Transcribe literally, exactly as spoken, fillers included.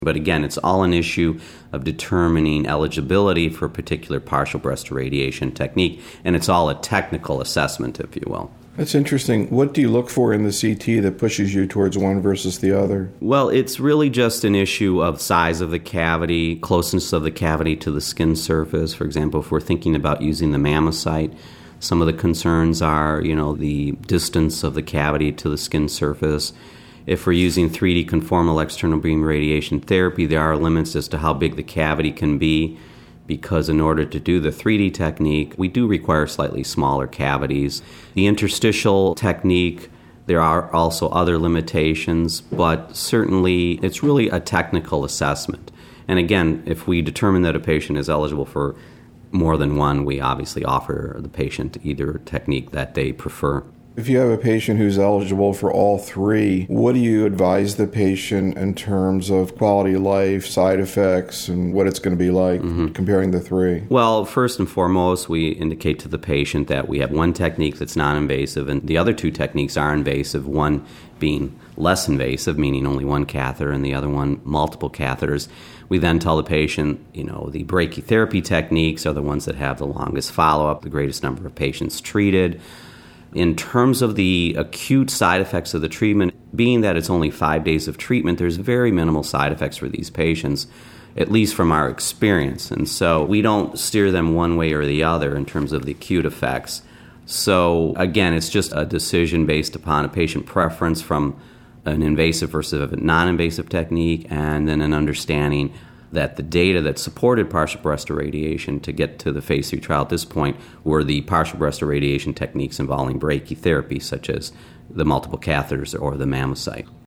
But again, it's all an issue of determining eligibility for a particular partial breast irradiation technique, and it's all a technical assessment, if you will. That's interesting. What do you look for in the C T that pushes you towards one versus the other? Well, it's really just an issue of size of the cavity, closeness of the cavity to the skin surface. For example, if we're thinking about using the Mammocyte, some of the concerns are, you know, the distance of the cavity to the skin surface. If we're using three D conformal external beam radiation therapy, there are limits as to how big the cavity can be, because in order to do the three D technique, we do require slightly smaller cavities. The interstitial technique, there are also other limitations, but certainly it's really a technical assessment. And again, if we determine that a patient is eligible for more than one, we obviously offer the patient either technique that they prefer. If you have a patient who's eligible for all three, what do you advise the patient in terms of quality of life, side effects, and what it's going to be like mm-hmm. comparing the three? Well, first and foremost, we indicate to the patient that we have one technique that's non-invasive and the other two techniques are invasive, one being less invasive, meaning only one catheter, and the other one multiple catheters. We then tell the patient, you know, the brachytherapy techniques are the ones that have the longest follow-up, the greatest number of patients treated. In terms of the acute side effects of the treatment, being that it's only five days of treatment, there's very minimal side effects for these patients, at least from our experience. And so we don't steer them one way or the other in terms of the acute effects. So again, it's just a decision based upon a patient preference from an invasive versus a non-invasive technique, and then an understanding that the data that supported partial breast irradiation to get to the phase three trial at this point were the partial breast irradiation techniques involving brachytherapy, such as the multiple catheters or the Mammocyte.